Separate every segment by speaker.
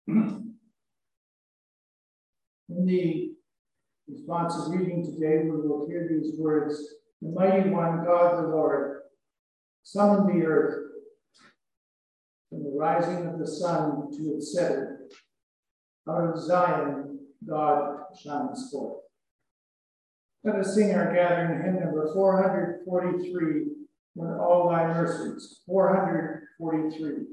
Speaker 1: In the responsive reading today, we will hear these words: "The mighty one, God the Lord, summoned the earth from the rising of the sun to its setting. Out of Zion, God shines forth." Let us sing our gathering hymn number 443, "When All Thy Mercies." 443.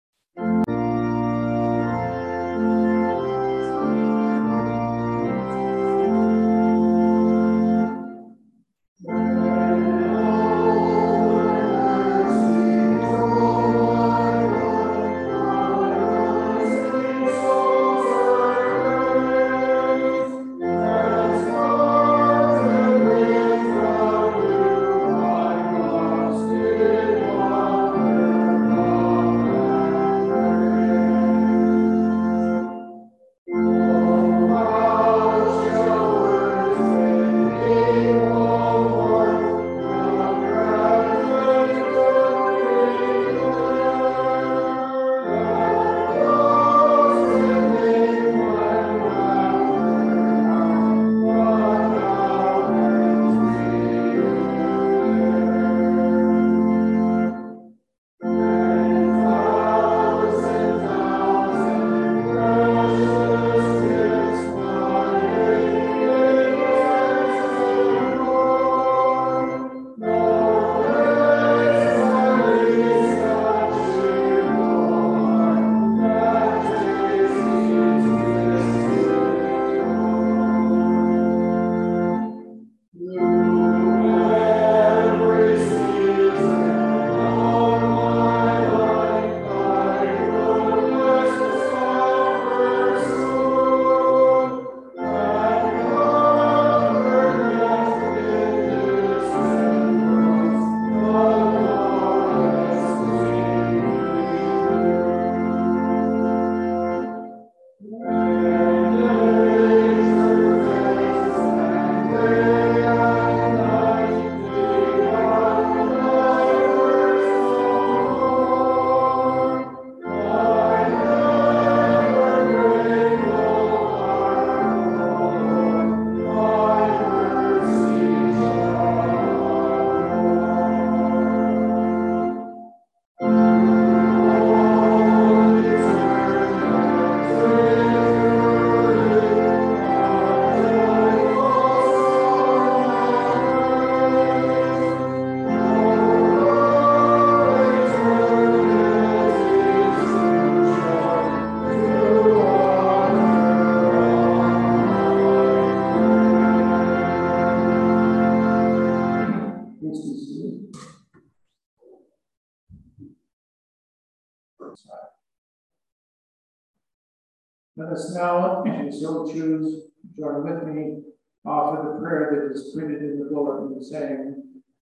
Speaker 1: Let us now, if you so choose, join with me, offer the prayer that is printed in the bulletin, saying,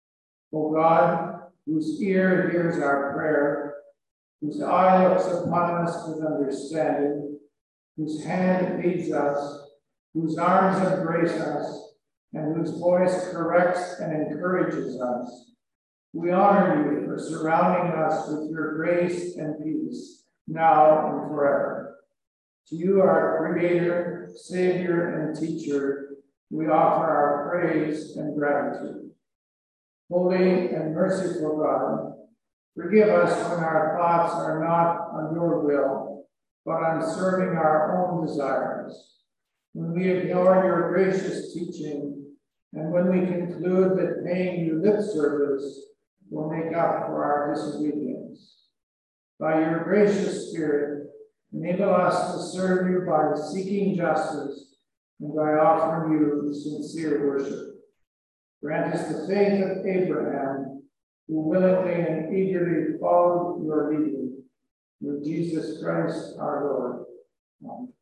Speaker 1: "O God, whose ear hears our prayer, whose eye looks upon us with understanding, whose hand leads us, whose arms embrace us, and whose voice corrects and encourages us, we honor you for surrounding us with your grace and peace, now and forever. To you, our Creator, Savior, and Teacher, we offer our praise and gratitude. Holy and merciful God, forgive us when our thoughts are not on your will, but on serving our own desires, when we ignore your gracious teaching, and when we conclude that paying you lip service will make up for our disobedience. By your gracious Spirit, enable us to serve you by seeking justice and by offering you sincere worship. Grant us the faith of Abraham, who willingly and eagerly followed your leading. Through Jesus Christ our Lord. Amen.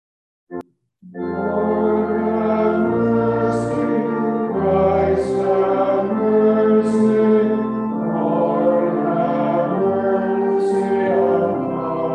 Speaker 1: Lord, have mercy. Christ, have mercy. Lord, have mercy on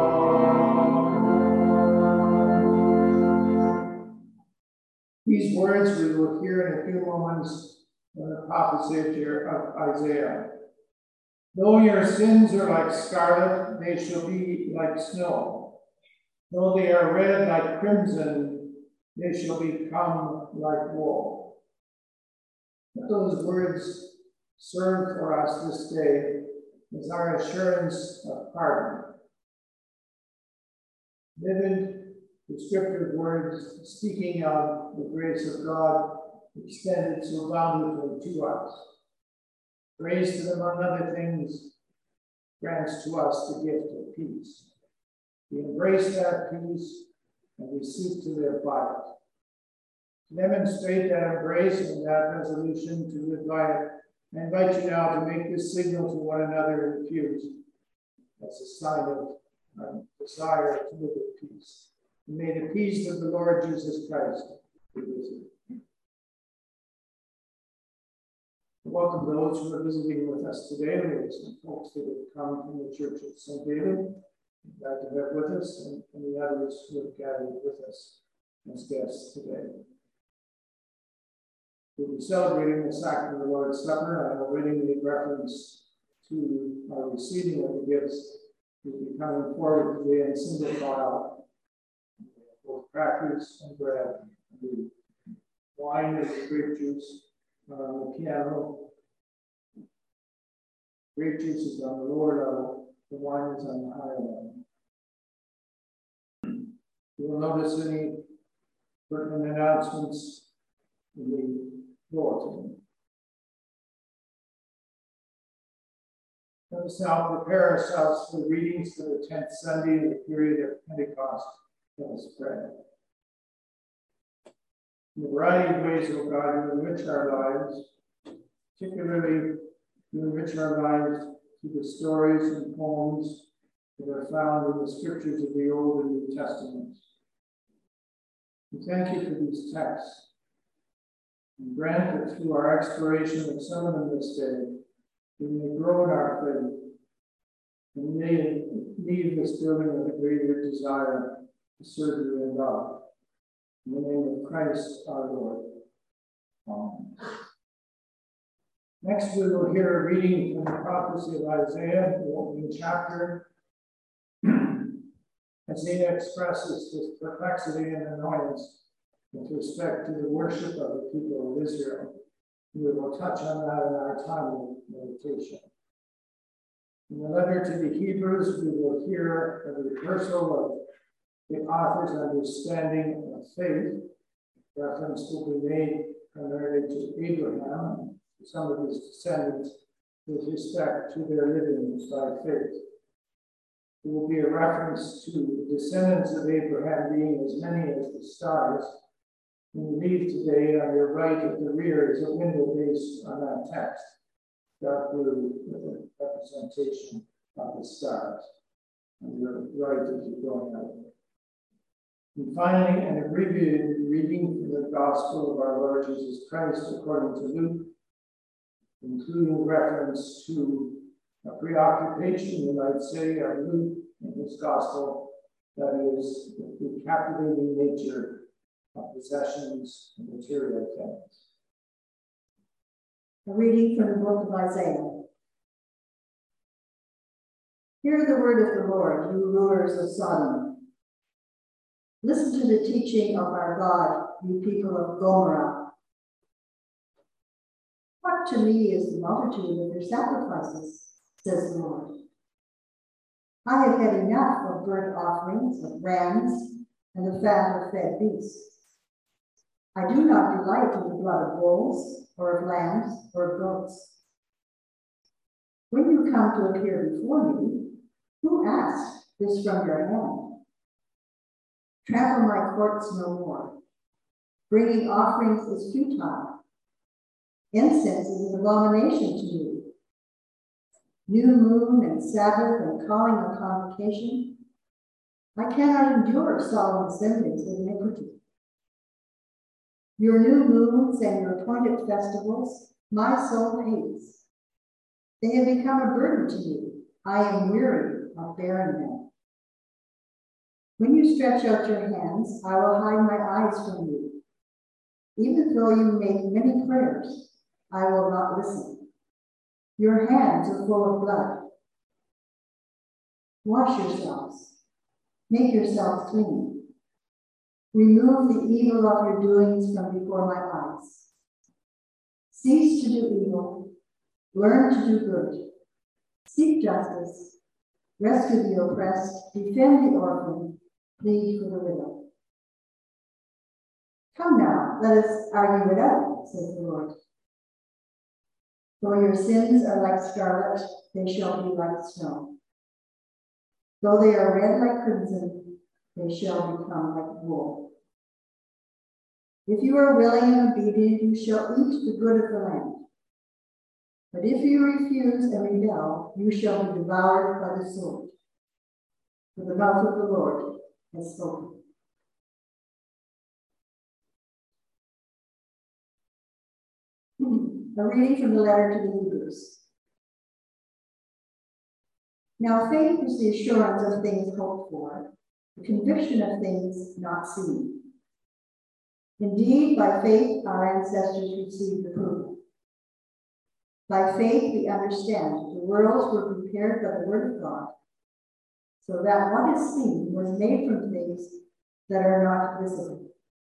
Speaker 1: us. These words we will hear in a few moments from the prophecy of Isaiah. Though your sins are like scarlet, they shall be like snow. Though they are red like crimson, they shall become like wool. Let those words serve for us this day as our assurance of pardon. Vivid, descriptive words speaking of the grace of God extended so bountifully to us. Grace that, among other things, grants to us the gift of peace. We embrace that peace and we seek to live by it. To demonstrate that embrace and that resolution to live by it, I invite you now to make this signal to one another in the pews as a sign of our desire to live in peace. And may the peace of the Lord Jesus Christ be with you. Welcome those who are visiting with us today. We have some folks that have come from the Church of St. David. Glad to have with us, and the others who have gathered with us as guests today. We'll be celebrating the sacrament of the Lord's Supper. I have already made reference to our receiving of the gifts. We'll be coming forward today in single file, both crackers and bread, and the wine and the grape juice on the piano. Grape juice is on the lower level, the wine is on the higher level. You will notice any pertinent announcements in the bulletin. Let us now prepare ourselves for the readings for the 10th Sunday in the period of Pentecost. Let us pray. In a variety of ways, O God, you enrich our lives. Particularly, you enrich our lives through the stories and poems that are found in the scriptures of the Old and New Testaments. We thank you for these texts, and grant that through our exploration of some of them this day, we may grow in our faith, and may leave this building with a greater desire to serve you in love. In the name of Christ our Lord. Amen. Next, we will hear a reading from the prophecy of Isaiah, the opening chapter. Isaiah expresses his perplexity and annoyance with respect to the worship of the people of Israel. We will touch on that in our time of meditation. In the letter to the Hebrews, we will hear a rehearsal of the author's understanding of faith. Reference will be made primarily to Abraham and to some of his descendants with respect to their living by faith. There will be a reference to the descendants of Abraham being as many as the stars. When you leave today, on your right at the rear is a window based on that text, dark blue with a representation of the stars. On your right as you're going out. And finally, an abbreviated reading from the Gospel of our Lord Jesus Christ according to Luke, including reference to a preoccupation, you might say, of Luke in his Gospel, that is, the captivating nature of possessions and material things.
Speaker 2: A reading from the book of Isaiah. Hear the word of the Lord, you rulers of Sodom. Listen to the teaching of our God, you people of Gomorrah. What to me is the multitude of your sacrifices, says the Lord. I have had enough of burnt offerings, of rams, and the fat of fed beasts. I do not delight in the blood of bulls, or of lambs, or of goats. When you come to appear before me, who asked this from your hand? Trample my courts no more. Bringing offerings is futile. Incense is an abomination to me. New moon and Sabbath and calling a convocation. I cannot endure solemn assemblies of iniquity. Your new moons and your appointed festivals, my soul hates. They have become a burden to me. I am weary of bearing them. When you stretch out your hands, I will hide my eyes from you. Even though you make many prayers, I will not listen. Your hands are full of blood. Wash yourselves. Make yourselves clean. Remove the evil of your doings from before my eyes. Cease to do evil. Learn to do good. Seek justice. Rescue the oppressed. Defend the orphan. Plead for the widow. Come now, let us argue it out, says the Lord. Though your sins are like scarlet, they shall be like snow. Though they are red like crimson, they shall become like wool. If you are willing and obedient, you shall eat the good of the land. But if you refuse and rebel, you shall be devoured by the sword. For the mouth of the Lord has spoken. A reading from the letter to the Hebrews. Now faith is the assurance of things hoped for, the conviction of things not seen. Indeed, by faith our ancestors received approval. By faith we understand the worlds were prepared by the word of God, so that what is seen was made from things that are not visible.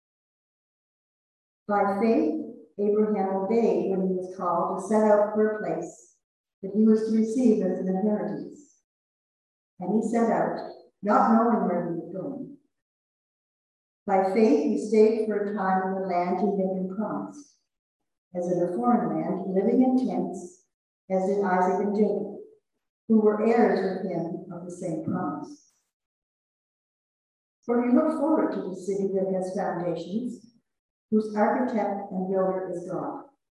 Speaker 2: By faith Abraham obeyed when he was called to set out for a place that he was to receive as an inheritance. And he set out, not knowing where he was going. By faith he stayed for a time in the land he had been promised, as in a foreign land, living in tents, as did Isaac and Jacob, who were heirs with him of the same promise. For he looked forward to the city that has foundations, whose architect and builder is God.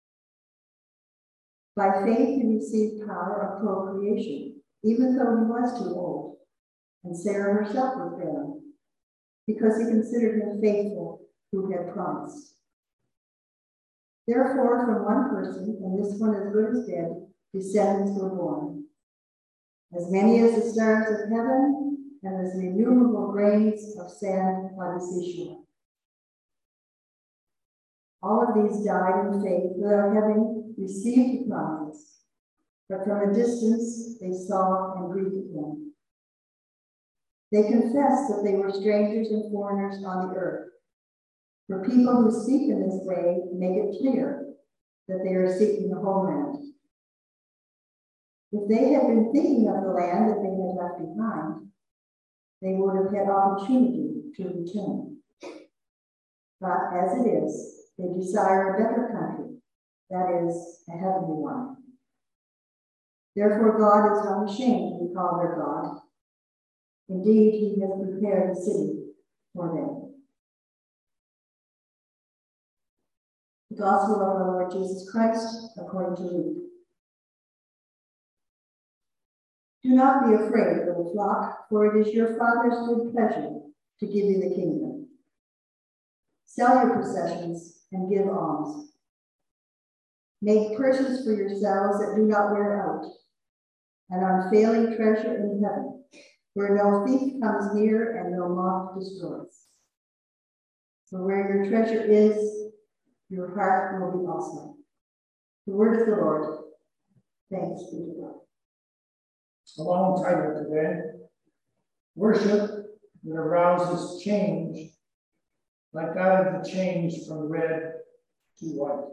Speaker 2: By faith he received power of procreation, even though he was too old, and Sarah herself was barren, because he considered him faithful who had promised. Therefore, from one person, and this one as good as dead, descendants were born, as many as the stars of heaven, and as the innumerable grains of sand by the seashore. All of these died in faith without having received the promise, but from a distance they saw and greeted him. They confessed that they were strangers and foreigners on the earth. For people who speak in this way make it clear that they are seeking the homeland. If they had been thinking of the land that they had left behind, they would have had opportunity to return. But as it is, they desire a better country, that is, a heavenly one. Therefore, God is not ashamed to be called their God. Indeed, he has prepared a city for them. The Gospel of our Lord Jesus Christ, according to Luke. Do not be afraid, little flock, for it is your Father's good pleasure to give you the kingdom. Sell your possessions and give alms. Make purses for yourselves that do not wear out, an unfailing treasure in heaven, where no thief comes near and no moth destroys. For where your treasure is, your heart will be also. The word of the Lord. Thanks be to God.
Speaker 1: A long title today. Worship that arouses change, like that of the change from red to white.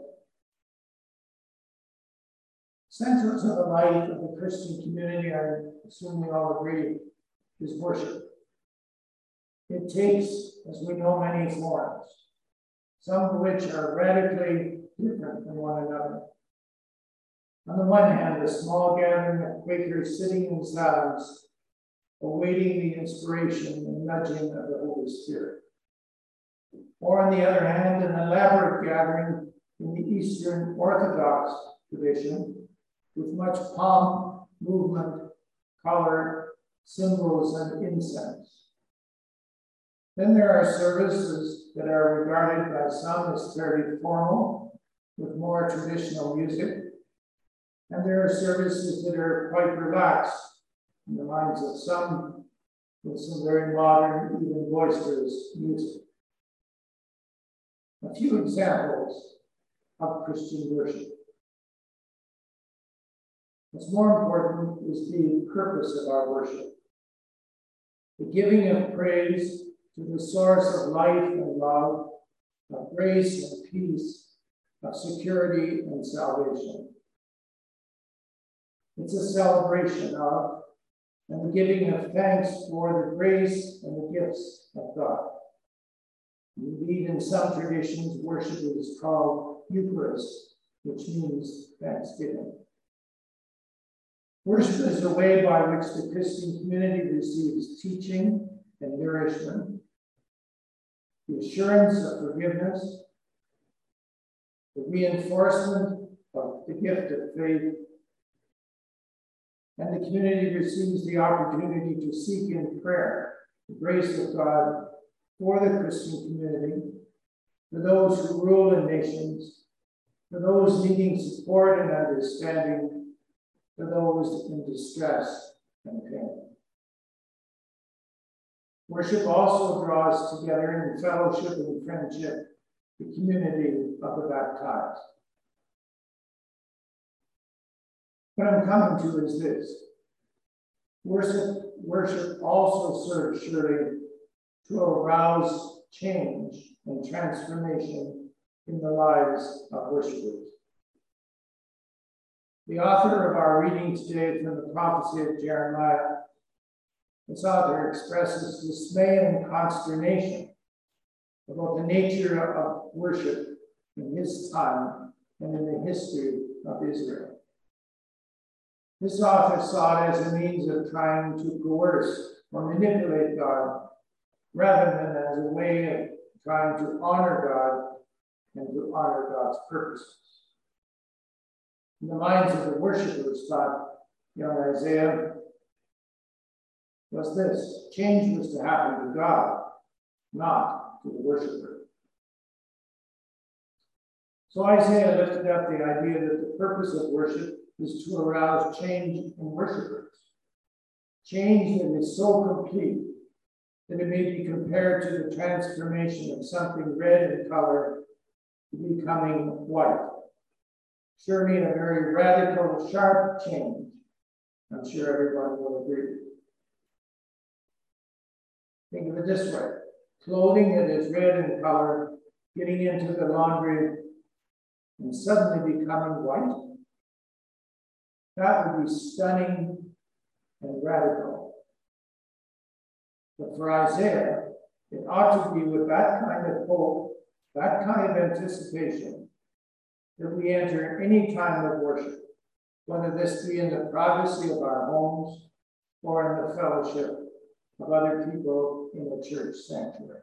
Speaker 1: Central to the life of the Christian community, I assume we all agree, is worship. It takes, as we know, many forms, some of which are radically different from one another. On the one hand, a small gathering of Quakers sitting in silence, awaiting the inspiration and nudging of the Holy Spirit. Or on the other hand, an elaborate gathering in the Eastern Orthodox tradition, with much pomp, movement, color, symbols, and incense. Then there are services that are regarded by some as fairly formal, with more traditional music. And there are services that are quite relaxed in the minds of some, with some very modern, even boisterous music. A few examples of Christian worship. What's more important is the purpose of our worship. the giving of praise to the source of life and love, of grace and peace, of security and salvation. It's a celebration of and the giving of thanks for the grace and the gifts of God. Indeed, in some traditions, worship is called Eucharist, which means thanksgiving. Worship is the way by which the Christian community receives teaching and nourishment, the assurance of forgiveness, the reinforcement of the gift of faith, and the community receives the opportunity to seek in prayer the grace of God for the Christian community, for those who rule in nations, for those needing support and understanding, for those in distress and pain. Worship also draws together in fellowship and friendship the community of the baptized. What I'm coming to is this. Worship also serves surely to arouse change and transformation in the lives of worshipers. The author of our reading today from the prophecy of Jeremiah, this author expresses dismay and consternation about the nature of worship in his time and in the history of Israel. This author saw it as a means of trying to coerce or manipulate God, rather than as a way of trying to honor God and to honor God's purposes. In the minds of the worshipers, thought young Isaiah, was this: change was to happen to God, not to the worshiper. So Isaiah lifted up the idea that the purpose of worship is to arouse change in worshipers. Change that is so complete that it may be compared to the transformation of something red in color to becoming white. Surely a very radical, sharp change. I'm sure everyone will agree. Think of it this way. Clothing that is red in color, getting into the laundry, and suddenly becoming white. That would be stunning and radical. But for Isaiah, it ought to be with that kind of hope, that kind of anticipation, that we enter any time of worship, whether this be in the privacy of our homes or in the fellowship of other people in the church sanctuary.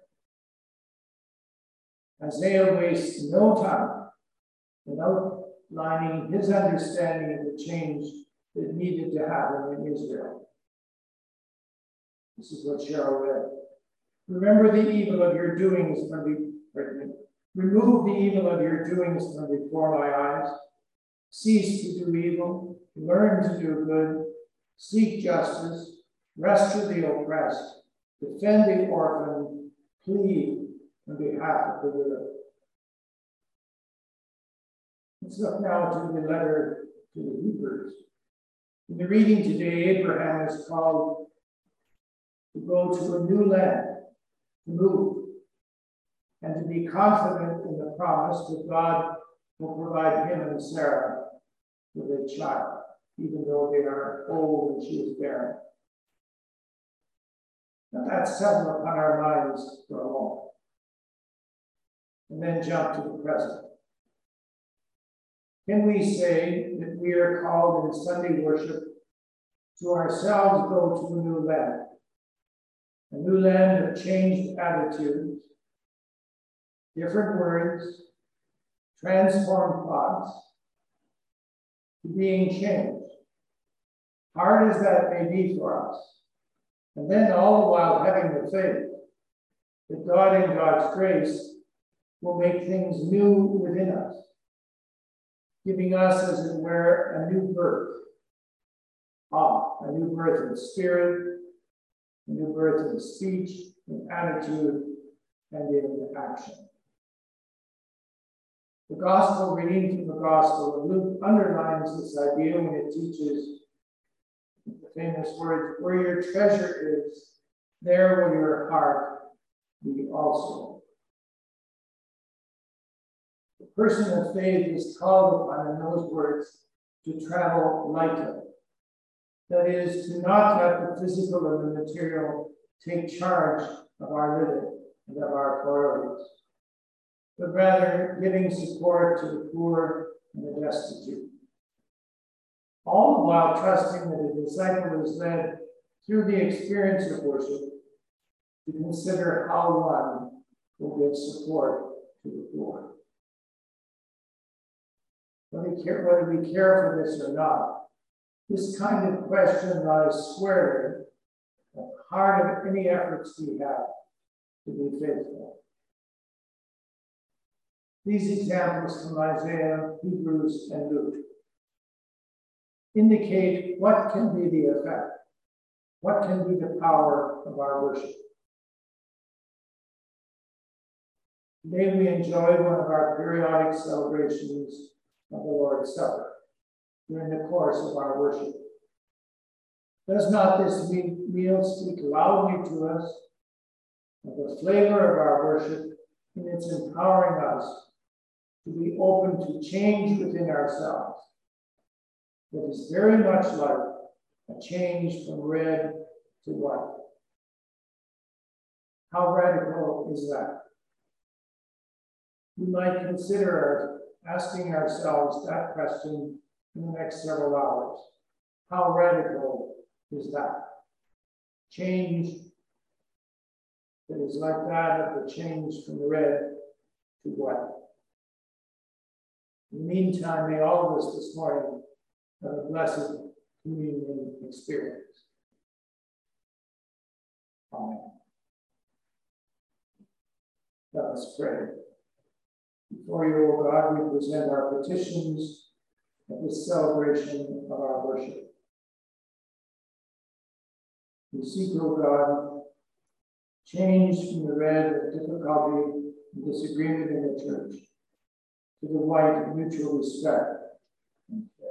Speaker 1: Isaiah wastes no time in outlining his understanding of the change that needed to happen in Israel. This is what Cheryl read. Remember the evil of your doings remove the evil of your doings from before my eyes. Cease to do evil, learn to do good, seek justice, rescue the oppressed, defend the orphan, plead on behalf of the widow. Let's look now to the letter to the Hebrews. In the reading today, Abraham is called to go to a new land, to move, and to be confident in the promise that God will provide him and Sarah with a child, even though they are old and she is barren. Let that settle upon our minds for a moment. And then jump to the present. Can we say that we are called in Sunday worship to ourselves go to a new land of changed attitudes, different words, transformed thoughts, to being changed, hard as that may be for us, and then all the while having the faith that God in God's grace will make things new within us, giving us, as it were, a new birth. A new birth in spirit, a new birth in speech, in attitude, and in action. The gospel reading from the Gospel of Luke underlines this idea when it teaches the famous words, where your treasure is, there will your heart be also. The person of faith is called upon in those words to travel lightly. That is, to not let the physical and the material take charge of our living and of our priorities, but rather giving support to the poor and the destitute. All the while trusting that a disciple is led through the experience of worship to consider how one will give support to the poor. Whether we care for this or not, this kind of question lies squarely at the heart of any efforts we have to be faithful. These examples from Isaiah, Hebrews, and Luke indicate what can be the effect, what can be the power of our worship. Today we enjoy one of our periodic celebrations of the Lord's Supper during the course of our worship. Does not this meal speak loudly to us of the flavor of our worship in its empowering us to be open to change within ourselves? That is very much like a change from red to white. How radical is that? We might consider asking ourselves that question in the next several hours. How radical is that? Change that is like that of the change from red to white. In the meantime, may all of us this morning have a blessed communion experience. Amen. Let us pray. Before you, O God, we present our petitions at this celebration of our worship. We seek, O God, change from the red of difficulty and disagreement in the church to the white of mutual respect and care.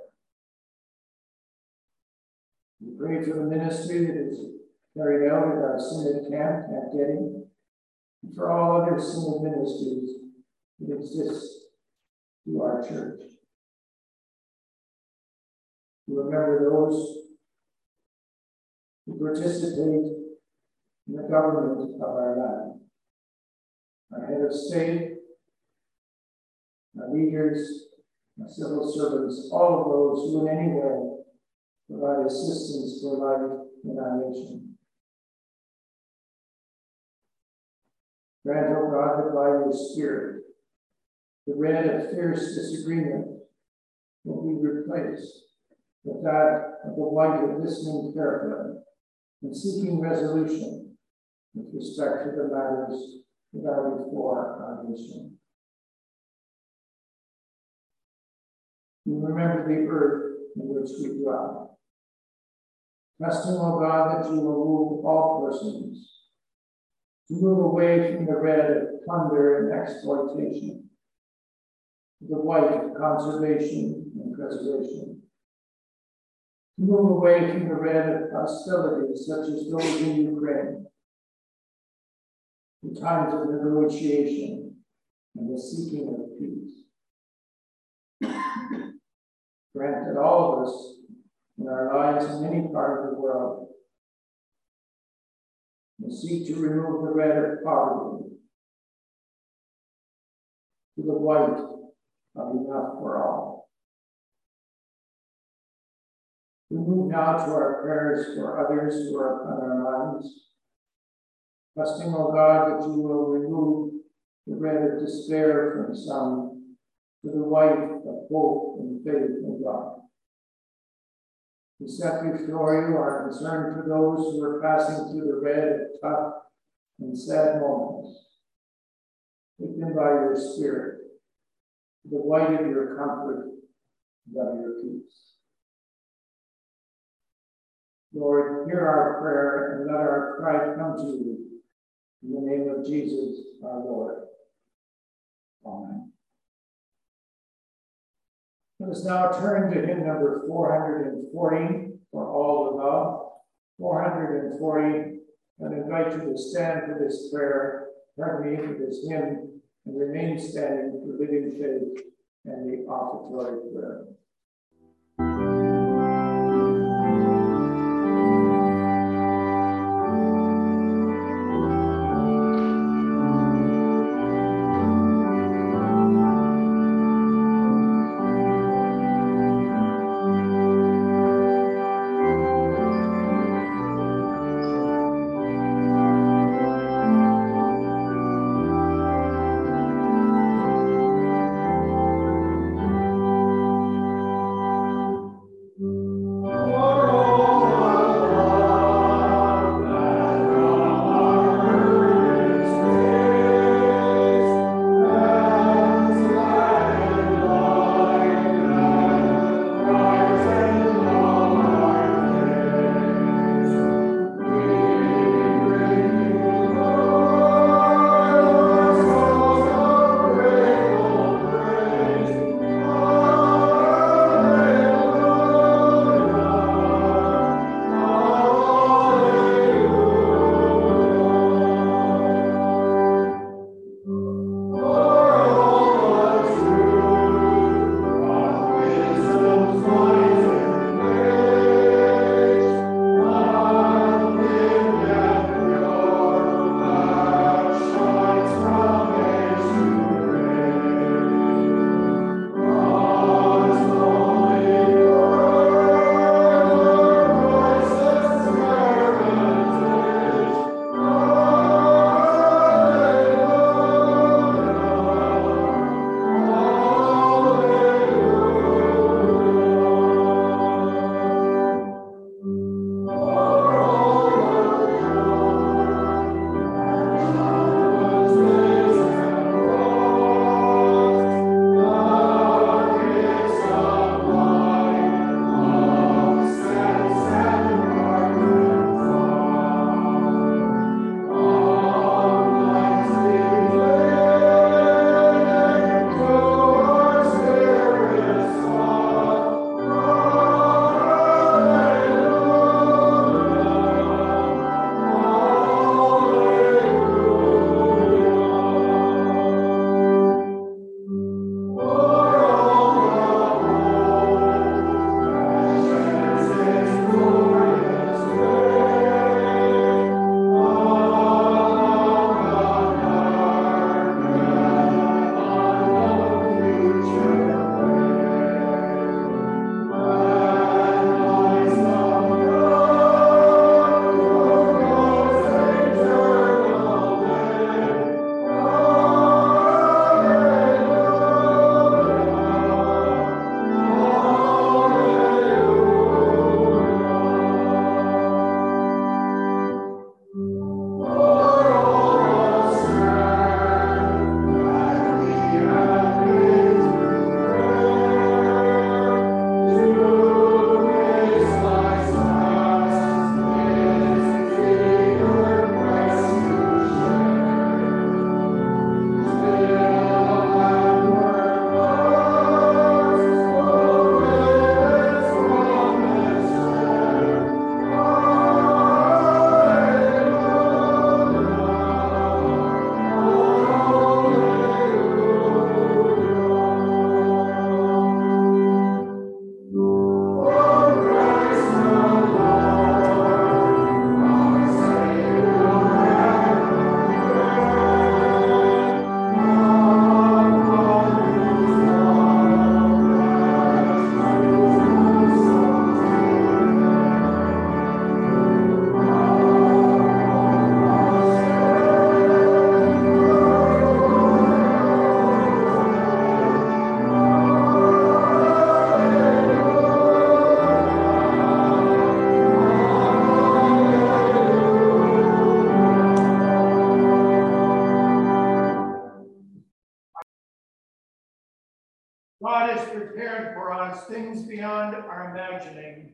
Speaker 1: We pray for the ministry that is carried out at our Synod camp at Getty, and for all other Synod ministries that exist through our church. We remember those who participate in the government of our land, our head of state, our leaders, our civil servants, all of those who in any way provide assistance for life in our nation. Grant, O God, that by your Spirit, the red of fierce disagreement will be replaced with that of the white of listening carefully and seeking resolution with respect to the matters that are before our nation. We remember the earth in which we dwell. Trusting, O God, that you will move all persons to move away from the red of plunder and exploitation to the white of conservation and preservation, to move away from the red of hostility such as those in Ukraine, to times of negotiation and the seeking of peace. Grant that all of us in our lives in any part of the world will seek to remove the red of poverty to the white of enough for all. We move now to our prayers for others who are upon our minds, trusting, O God, that you will remove the red of despair from some to the white of hope and faith in God. We set before you our concern for those who are passing through the red of tough and sad moments. Take them by your Spirit to the white of your comfort and of your peace. Lord, hear our prayer and let our cry come to you. In the name of Jesus, our Lord. Amen. Let us now turn to hymn number 440, For All the Love. 440, and invite you to stand for this prayer, pardon me, for this hymn, and remain standing for living faith and the offertory prayer. God has prepared for us things beyond our imagining.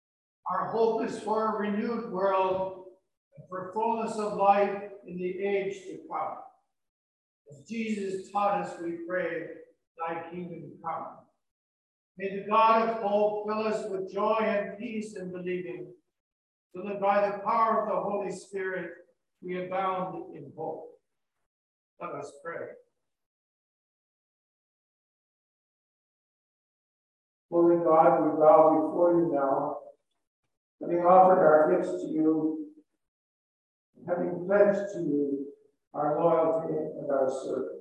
Speaker 1: Our hope is for a renewed world and for fullness of life in the age to come. As Jesus taught us, we pray, thy kingdom come. May the God of hope fill us with joy and peace in believing, so that by the power of the Holy Spirit we abound in hope. Let us pray. Holy God, we bow before you now, having offered our gifts to you, having pledged to you our loyalty and our service.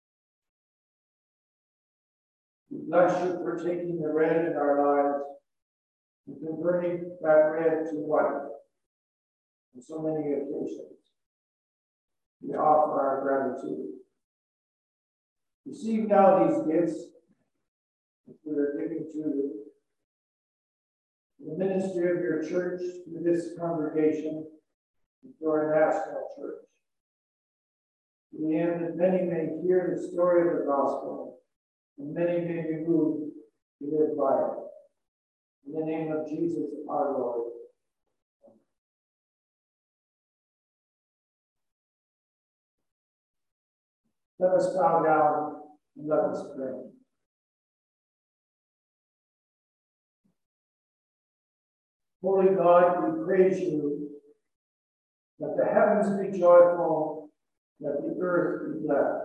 Speaker 1: We bless you for taking the red in our lives and converting that red to white on so many occasions. We offer our gratitude. Receive now these gifts that we are giving to you. The ministry of your church to this congregation and to our national church. To the end that many may hear the story of the gospel and many may be moved to live by it. In the name of Jesus our Lord. Let us bow down and let us pray. Holy God, we praise you. Let the heavens be joyful, let the earth be glad.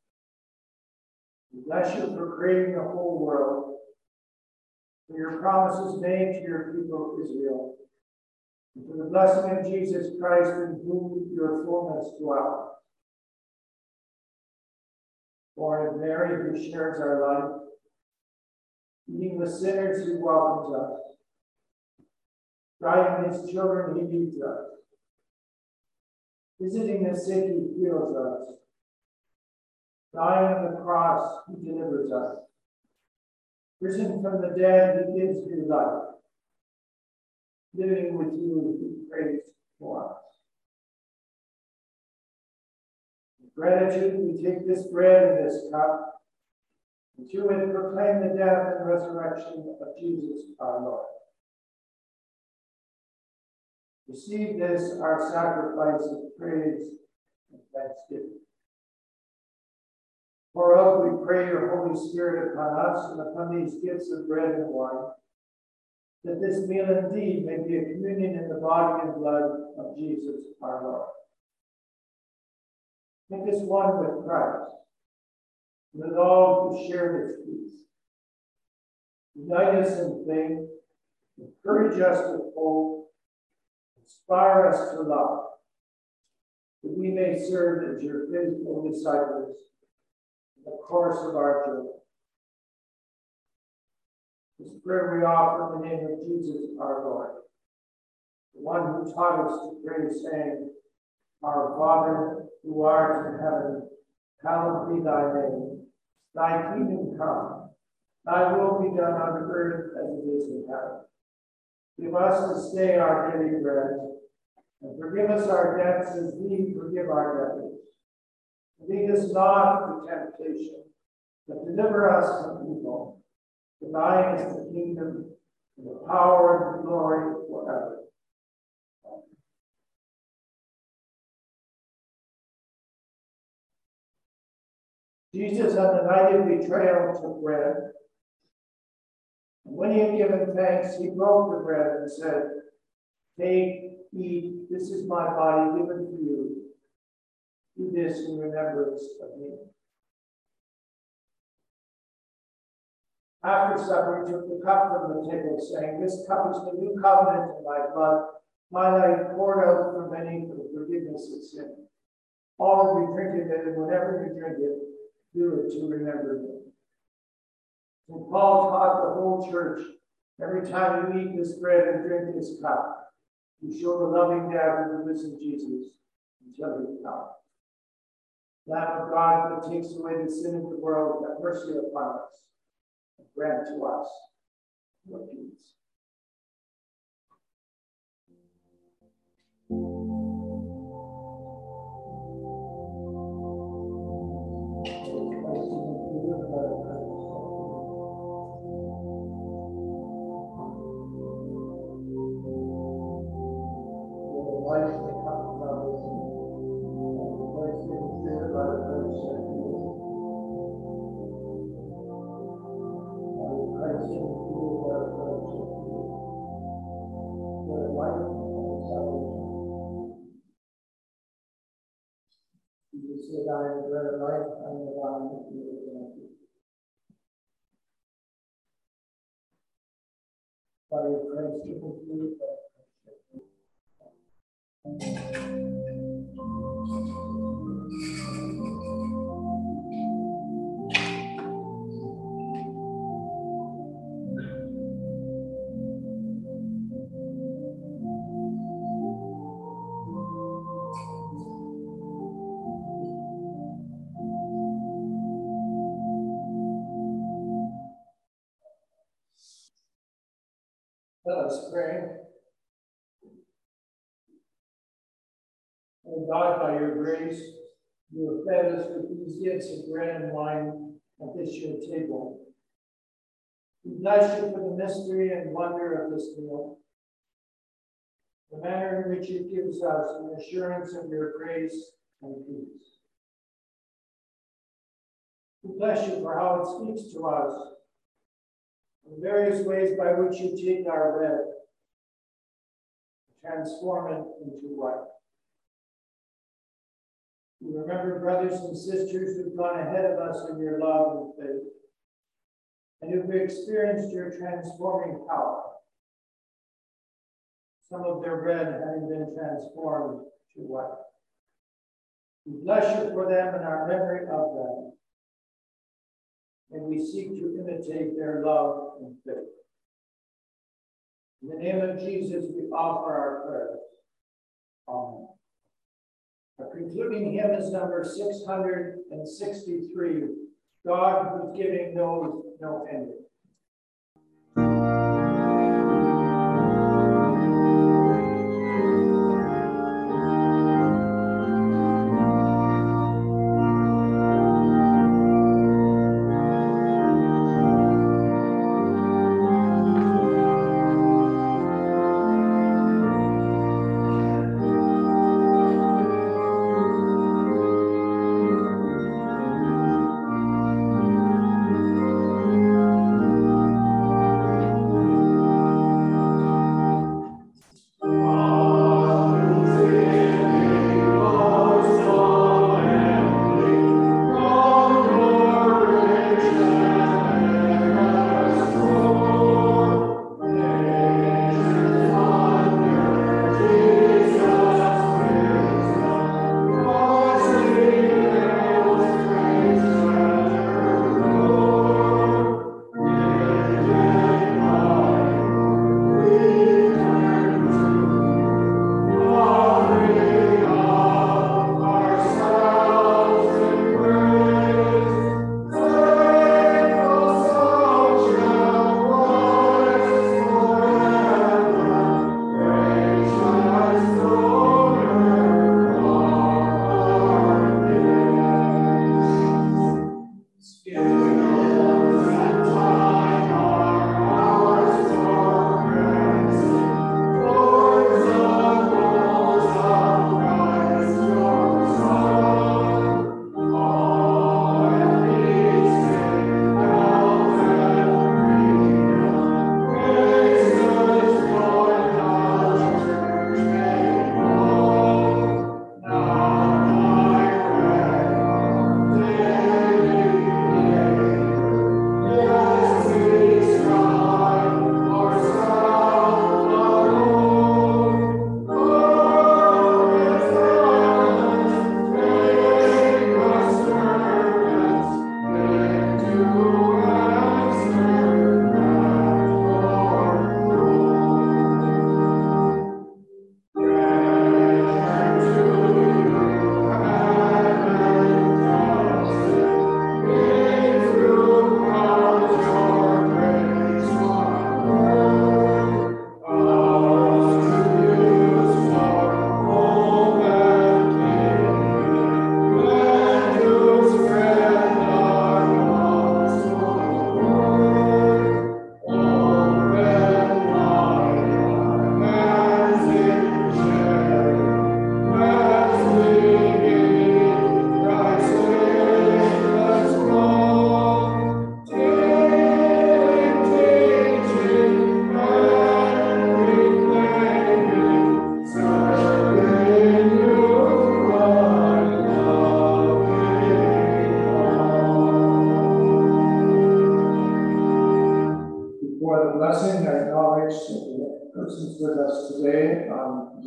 Speaker 1: We bless you for creating the whole world, for your promises made to your people Israel, and for the blessing of Jesus Christ in whom your fullness dwells. Born of Mary, who shares our life, eating with sinners, he welcomes us. Guiding his children, he leads us. Visiting the sick, he heals us. Dying on the cross, he delivers us. Risen from the dead, he gives new life. Living with you, he prays for us. With gratitude, we take this bread and this cup, and through it proclaim the death and resurrection of Jesus our Lord. Receive this, our sacrifice of praise and thanksgiving. Pour out, we pray, your Holy Spirit upon us and upon these gifts of bread and wine, that this meal indeed may be a communion in the body and blood of Jesus our Lord. Make us one with Christ, and with all who share this peace. Unite us in faith, encourage us with hope, inspire us to love, that we may serve as your faithful disciples in the course of our journey. This prayer we offer in the name of Jesus our Lord, the one who taught us to pray, saying, Our Father, who art in heaven, hallowed be thy name. Thy kingdom come, thy will be done on earth as it is in heaven. Give us this day our daily bread, and forgive us our debts as we forgive our debtors. And lead us not into temptation, but deliver us from evil. For thine is the kingdom, and the power, and the glory forever. Amen. Jesus, on the night of betrayal, took bread. And when he had given thanks, he broke the bread and said, Take, eat, this is my body given for you. Do this in remembrance of me. After supper, he took the cup from the table, saying, This cup is the new covenant in my blood, my life poured out for many for the forgiveness of sin. All of you drink of it, and whenever you drink it, do it to remember me. And Paul taught the whole church, every time you eat this bread and drink this cup, you show the loving death of the risen Jesus until he comes. Lamb of God that takes away the sin of the world, have mercy upon us, and grant to us your peace. Christ in the life said, I am the bread of life, I am the vine that you are connected. Body of Christ, you can believe that. Let us pray. O God, by your grace, you have fed us with these gifts of bread and wine at this your table. We bless you for the mystery and wonder of this meal, the manner in which it gives us an assurance of your grace and peace. We bless you for how it speaks to us, the various ways by which you take our bread, transform it into life. We remember brothers and sisters who've gone ahead of us in your love and faith, and who've experienced your transforming power. Some of their bread having been transformed to life. We bless you for them and our memory of them. And we seek to imitate their love and faith. In the name of Jesus, we offer our prayers. Amen. Our concluding hymn is number 663, God whose giving knows no ending.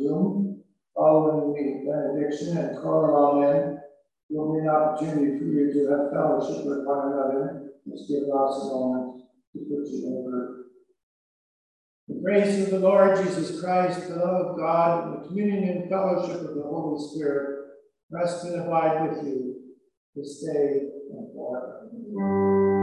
Speaker 1: room following the benediction and call it all in. There will be an opportunity for you to have fellowship with one another. Let's give us a moment to put you over. The grace of the Lord Jesus Christ, the love of God, and the communion and fellowship of the Holy Spirit rest and abide with you this day and forever.